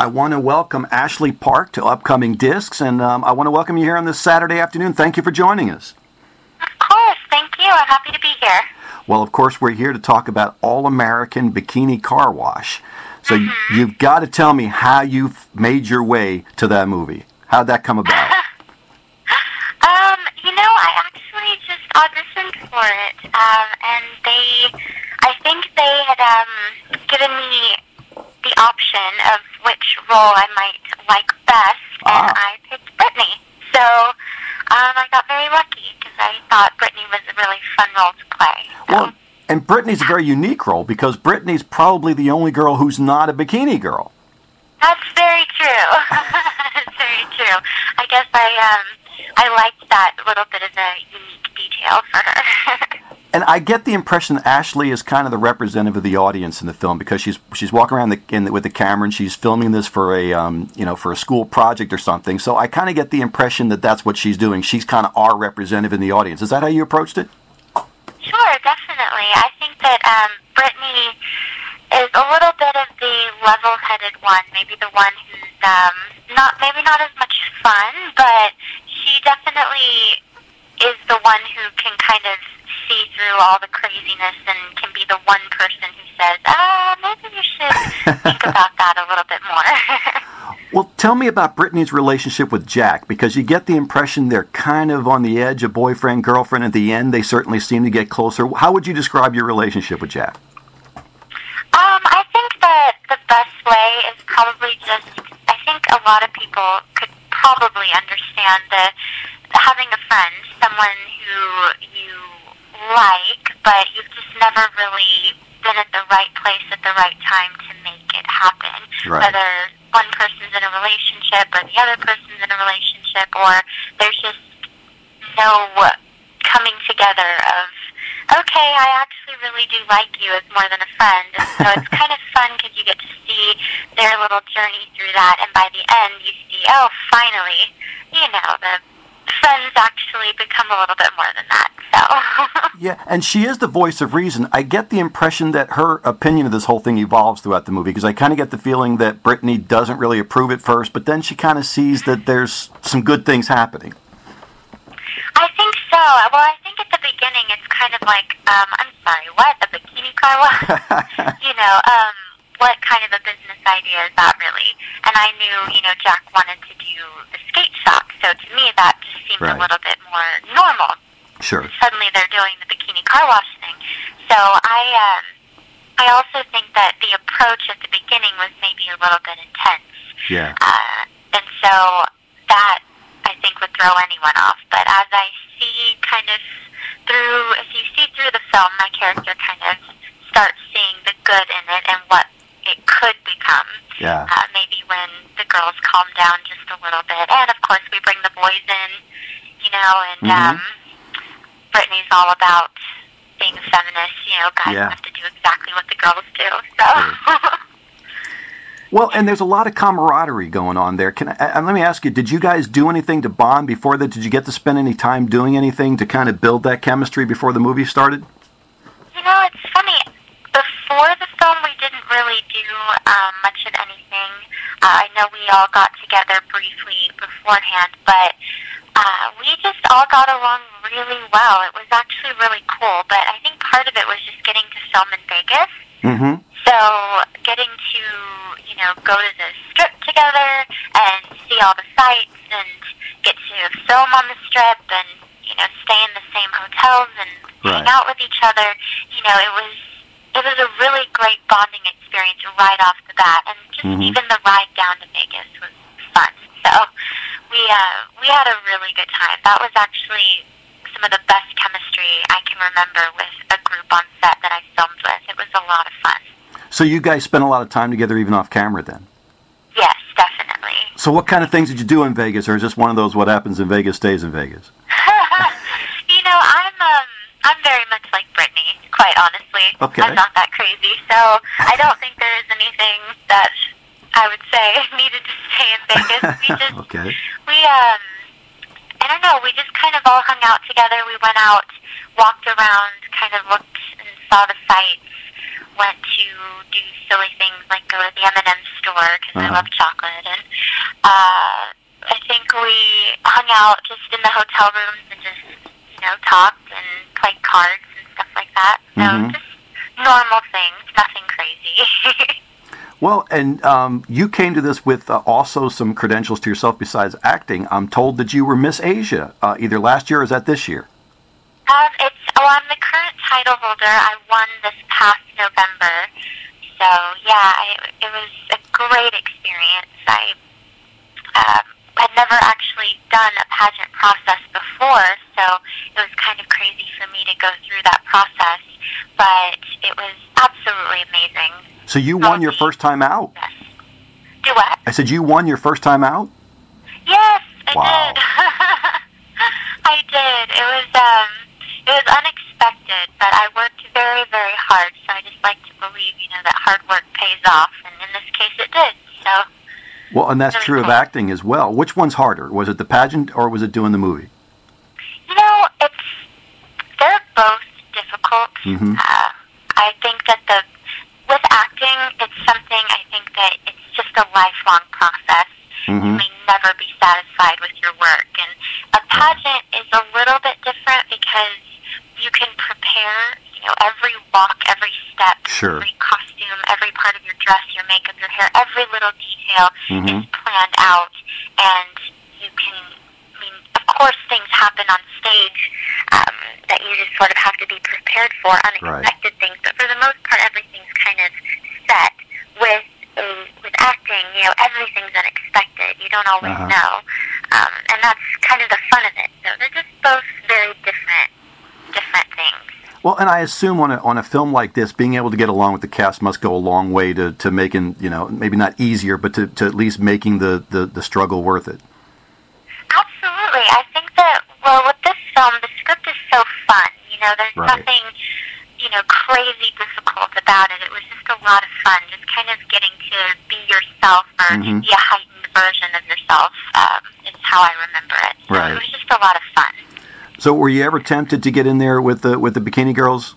I want to welcome Ashley Park to Upcoming Discs, and I want to welcome you here on this Saturday afternoon. Thank you for joining us. Of course, thank you. I'm happy to be here. Well, of course, we're here to talk about All-American Bikini Car Wash. So you've got to tell me how you've made your way to that movie. How'd that come about? I actually just auditioned for it, and I think they had given me the option of which role I might like best, and I picked Brittany. So I got very lucky because I thought Brittany was a really fun role to play. So. Well, and Brittany's a very unique role because Brittany's probably the only girl who's not a bikini girl. That's very true. That's very true. I guess I liked that little bit of a unique detail for her. And I get the impression that Ashley is kind of the representative of the audience in the film because she's walking around with the camera and she's filming this for a school project or something. So I kind of get the impression that that's what she's doing. She's kind of our representative in the audience. Is that how you approached it? Sure, definitely. I think that Brittany is a little bit of the level-headed one, maybe the one who's not as much fun, but she definitely is the one who can kind of see through all the craziness and can be the one person who says, maybe you should think about that a little bit more. Well, tell me about Brittany's relationship with Jack, because you get the impression they're kind of on the edge of boyfriend, girlfriend. At the end, they certainly seem to get closer. How would you describe your relationship with Jack? I think that the best way is probably I think a lot of people could probably understand having a friend, someone who you like, but you've just never really been at the right place at the right time to make it happen. Right. Whether one person's in a relationship or the other person's in a relationship, or there's just no coming together of, okay, I actually really do like you as more than a friend. And so it's kind of fun because you get to see their little journey through that, and by the end you see, oh, finally, the friends actually become a little bit more than that. So yeah, and she is the voice of reason. I get the impression that her opinion of this whole thing evolves throughout the movie, because I kind of get the feeling that Brittany doesn't really approve at first, but then she kind of sees that there's some good things happening. I think so. Well, I think at the beginning it's kind of like, I'm sorry, what? A bikini car wash? What kind of a business idea is that really? And I knew, Jack wanted to do the skate shop, so to me that just seemed a little bit more normal. Sure. Suddenly they're doing the bikini car wash thing. So I also think that the approach at the beginning was maybe a little bit intense. Yeah. And so that, I think, would throw anyone off. But as I see if you see through the film, my character kind of starts seeing the good in it and what it could become. Yeah. Maybe when the girls calm down just a little bit. And, of course, we bring the boys in, and Brittany's all about being a feminist. Guys have to do exactly what the girls do. So. Well, and there's a lot of camaraderie going on there. Let me ask you, did you guys do anything to bond before that? Did you get to spend any time doing anything to kind of build that chemistry before the movie started? It's funny. Before the film, we didn't really do much of anything. I know we all got together briefly beforehand, but we just all got along really well. It was actually really cool, but I think part of it was just getting to film in Vegas. Mm-hmm. So getting to, go to the strip together and see all the sights and get to film on the strip and, stay in the same hotels and hang out with each other, it was a really great bonding experience right off the bat, and just even the ride down to Vegas was fun. So we had a really good time. That was actually some of the best chemistry I can remember with a group on set that I filmed with. It was a lot of fun. So you guys spent a lot of time together even off camera then? Yes, definitely. So what kind of things did you do in Vegas, or is this one of those what happens in Vegas stays in Vegas? I'm very much like Brittany, quite honestly. Okay. I'm not that crazy, so I don't think there is anything that I would say needed to stay in Vegas. I don't know, we just kind of all hung out together. We went out, walked around, kind of looked and saw the sights. went to do silly things like go to the M&M store because I love chocolate, and I think we hung out just in the hotel rooms and just, talked and played cards and stuff like that. So just normal things, nothing crazy. Well, and you came to this with also some credentials to yourself besides acting. I'm told that you were Miss Asia either last year or is that this year? I'm the current title holder. I won this past November. So, yeah, it was a great experience. I had never actually done a pageant process before, so it was kind of crazy for me to go through that process. But it was absolutely amazing. So you won your first time out? Yes. Do what? I said you won your first time out? Yes, I wow. did. I did. It was unexpected, but I worked very, very hard. So I just like to believe, that hard work pays off, and in this case, it did. So. Well, and that's true of acting as well. Which one's harder? Was it the pageant or was it doing the movie? They're both difficult. Mm-hmm. I think that with acting, it's something I think that it's just a lifelong process. Mm-hmm. You may never be satisfied with your work. And a pageant is a little bit different because you can prepare, every walk, every step, sure. every costume, every part of your dress, your makeup, your hair, every little detail is planned out. And you can, of course things happen on stage that you just sort of have to be prepared for, unexpected things. But for the most part, everything's kind of set. With acting, everything's unexpected. You don't always know. And that's kind of the fun of it. So they're just both very different things. Well, and I assume on a film like this, being able to get along with the cast must go a long way to making, maybe not easier, but to at least making the struggle worth it. Absolutely. I think that, with this film, the script is so fun. There's nothing, crazy difficult about it. It was just a lot of fun, just kind of getting to be yourself or be a heightened version of yourself is how I remember it. So it was just a lot of fun. So were you ever tempted to get in there with the Bikini Girls?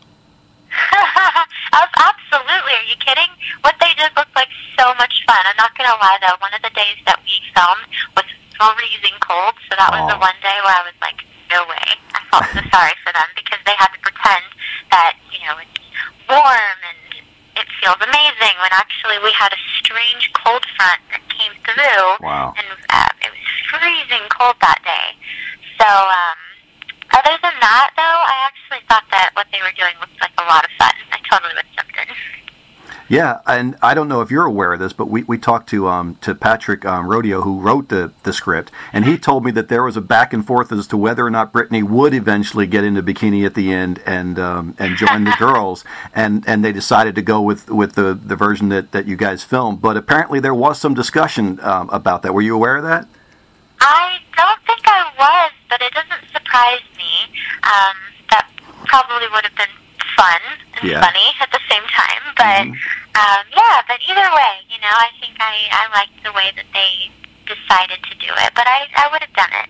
Absolutely. Are you kidding? What they did looked like so much fun. I'm not going to lie, though. One of the days that we filmed was freezing cold, so that was the one day where I was like, no way. I felt so sorry for them because they had to pretend that, it's warm and it feels amazing when actually we had a strange cold front that came through. Wow. And it was freezing cold that day. So, other than that, though, I actually thought that what they were doing looked like a lot of fun. I totally would have jumped in. Yeah, and I don't know if you're aware of this, but we talked to Patrick Rodeo, who wrote the script, and he told me that there was a back and forth as to whether or not Brittany would eventually get into bikini at the end and join the girls, and they decided to go with the version that you guys filmed. But apparently there was some discussion about that. Were you aware of that? I don't think I was, but it doesn't surprise me. That probably would have been fun and funny at the same time. But, but either way, I think I liked the way that they decided to do it. But I would have done it.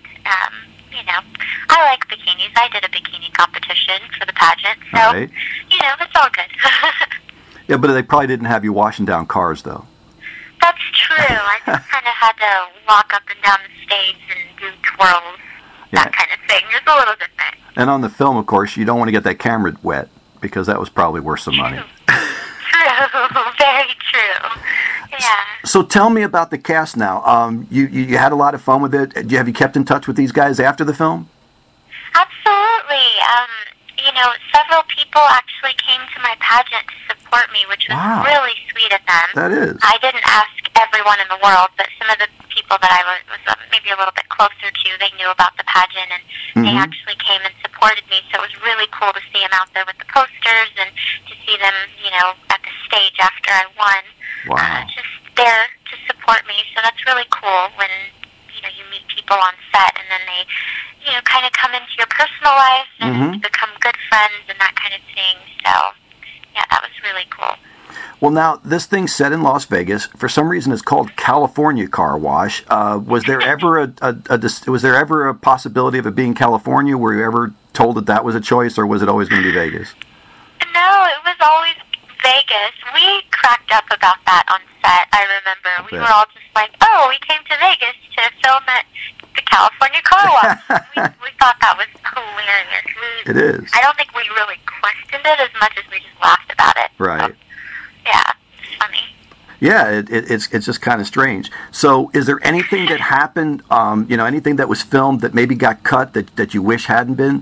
I like bikinis. I did a bikini competition for the pageant. So, it's all good. Yeah, but they probably didn't have you washing down cars, though. That's true. I just kind of had to walk up and down the stage and do twirls, that kind of thing. It's a little different. And on the film, of course, you don't want to get that camera wet, because that was probably worth some money. True. Very true. Yeah. So tell me about the cast now. You had a lot of fun with it. Have you kept in touch with these guys after the film? Absolutely. Several people actually came to my pageant to support me, which was really sweet of them. That is. I didn't ask everyone in the world, but some of the people that I was maybe a little bit closer to, they knew about the pageant, and they actually came and supported me. So it was really cool to see them out there with the posters and to see them, at the stage after I won. Wow. Just there to support me. So that's really cool when, you meet people on set and then they, kind of come into your personal life and become good friends and that kind of thing. So, yeah, that was really cool. Well, now, this thing's set in Las Vegas. For some reason, it's called California Car Wash. Was there ever a possibility of it being California? Were you ever told that was a choice, or was it always going to be Vegas? No, it was always Vegas, we cracked up about that on set, I remember. We were all just like, oh, we came to Vegas to film at the California Car Wash. we thought that was hilarious. It is. I don't think we really questioned it as much as we just laughed about it. Right. So, yeah, it's funny. Yeah, it's just kind of strange. So is there anything that happened, anything that was filmed that maybe got cut that you wish hadn't been?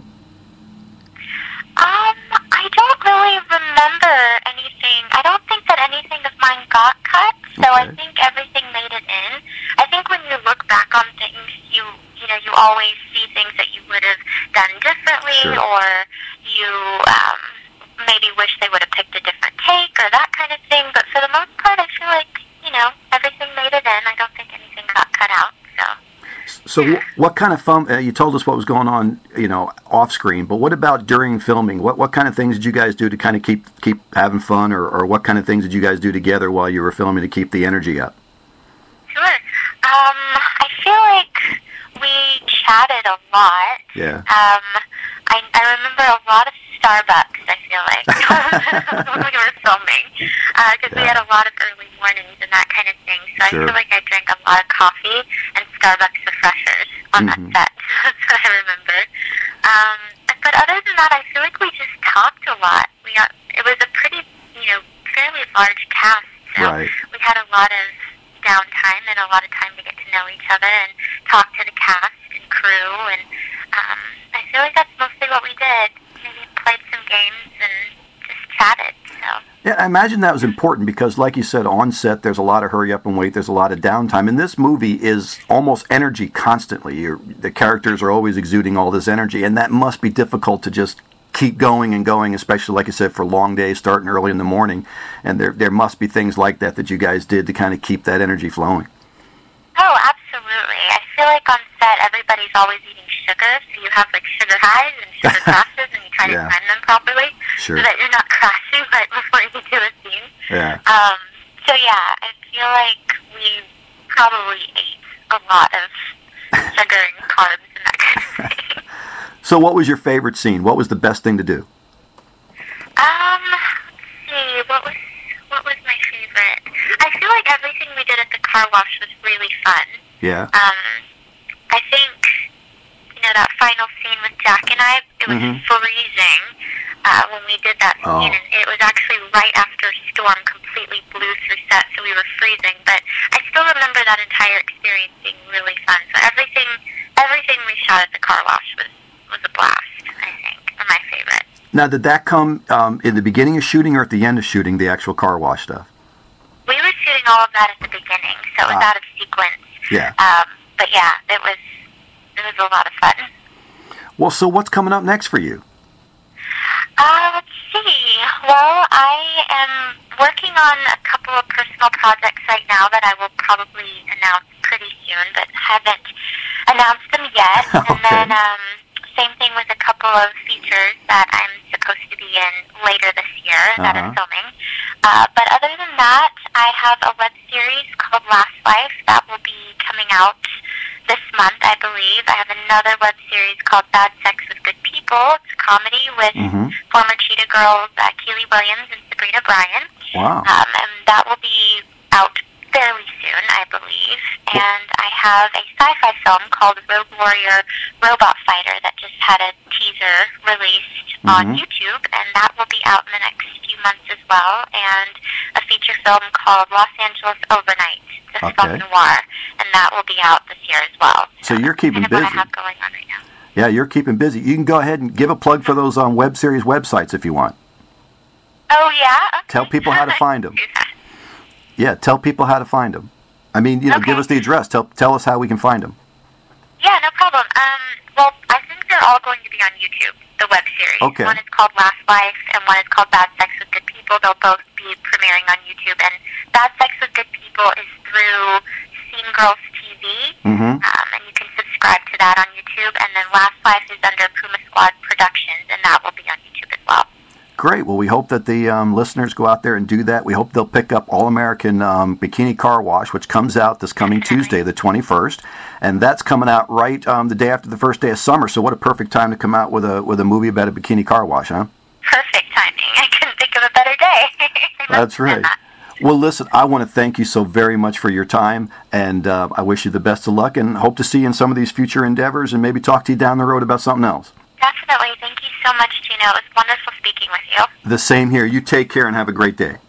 I don't really remember anything. I don't think that anything of mine got cut, so I think everything made it in. I think when you look back on things, you always see things that you would have done differently, or you maybe wish they would have picked a different take or that kind of thing. But for the most part, I feel like, everything made it in. I don't think anything got cut out, So what kind of fun? You told us what was going on, off screen. But what about during filming? What kind of things did you guys do to kind of keep having fun, or what kind of things did you guys do together while you were filming to keep the energy up? Sure. I feel like we chatted a lot. Yeah. I remember a lot of Starbucks, I feel like, when we were filming, because we had a lot of early mornings and that kind of thing, so I feel like I drank a lot of coffee and Starbucks refreshers on that set. That's what I remember. But other than that, I feel like we just talked a lot. It was a pretty, fairly large cast, so we had a lot of downtime and a lot of time to get to know each other and talk to the cast and crew, and I feel like that's mostly what we did. We played some games and just chatted. So. Yeah, I imagine that was important because, like you said, on set there's a lot of hurry up and wait. There's a lot of downtime, and this movie is almost energy constantly. The characters are always exuding all this energy, and that must be difficult to just keep going and going, especially, like I said, for long days starting early in the morning. And there must be things like that you guys did to kind of keep that energy flowing. Oh, absolutely. I feel like on set everybody's always eating sugar, so you have like sugar highs and sugar crashes, and you try to time them properly so that you're not crashing right before you do a scene. Yeah. So yeah, I feel like we probably ate a lot of sugar and carbs and that kind of thing. So what was your favorite scene? What was the best thing to do? Let's see, what was my favorite? I feel like everything we did at the car wash was really fun. Yeah. I think, that final scene with Jack and I, it was freezing when we did that scene, and it was actually right after a storm completely blew through set, so we were freezing, but I still remember that entire experience being really fun. So everything we shot at the car wash was a blast, I think, and my favorite. Now, did that come in the beginning of shooting or at the end of shooting, the actual car wash stuff? We were shooting all of that at the beginning, so it was out of sequence. Yeah. But yeah, it was a lot of fun. Well, so what's coming up next for you? Let's see. Well, I am working on a couple of personal projects right now that I will probably announce pretty soon, but haven't announced them yet. And then same thing with a couple of features that I'm supposed to be in later this year that I'm filming. But other than that, I have a web series called Last Life that will be coming out this month, I believe. I have another web series called Bad Sex with Good People. It's a comedy with former Cheetah Girls Keely Williams and Sabrina Bryan. Wow. And that will be out fairly soon, I believe. And I have a sci-fi film called Rogue Warrior Robot Fighter that just had a teaser released on YouTube, and that will be out in the next few months as well. And a feature film called Los Angeles Overnight, the film noir, and that will be out this year as well. So you're keeping busy. What I have going on right now. Yeah, you're keeping busy. You can go ahead and give a plug for those web series websites if you want. Oh, yeah? Okay. Tell people how to find them. Yeah, tell people how to find them. I mean, give us the address. Tell us how we can find them. Yeah, no problem. Well, I think they're all going to be on YouTube, the web series. Okay. One is called Last Life, and one is called Bad Sex with Good People. They'll both be premiering on YouTube. And Bad Sex with Good People is through Scene Girls TV, and you can subscribe to that on YouTube. And then Last Life is under Puma Squad Productions, and that will be on YouTube as well. Great. Well, we hope that the listeners go out there and do that. We hope they'll pick up All-American Bikini Car Wash, which comes out this coming Tuesday, the 21st. And that's coming out right the day after the first day of summer. So what a perfect time to come out with a movie about a bikini car wash, huh? Perfect timing. I couldn't think of a better day. That's right. That. Well, listen, I want to thank you so very much for your time, and I wish you the best of luck, and hope to see you in some of these future endeavors, and maybe talk to you down the road about something else. Definitely. Thank you so much, Gino. It was wonderful speaking with you. The same here. You take care and have a great day.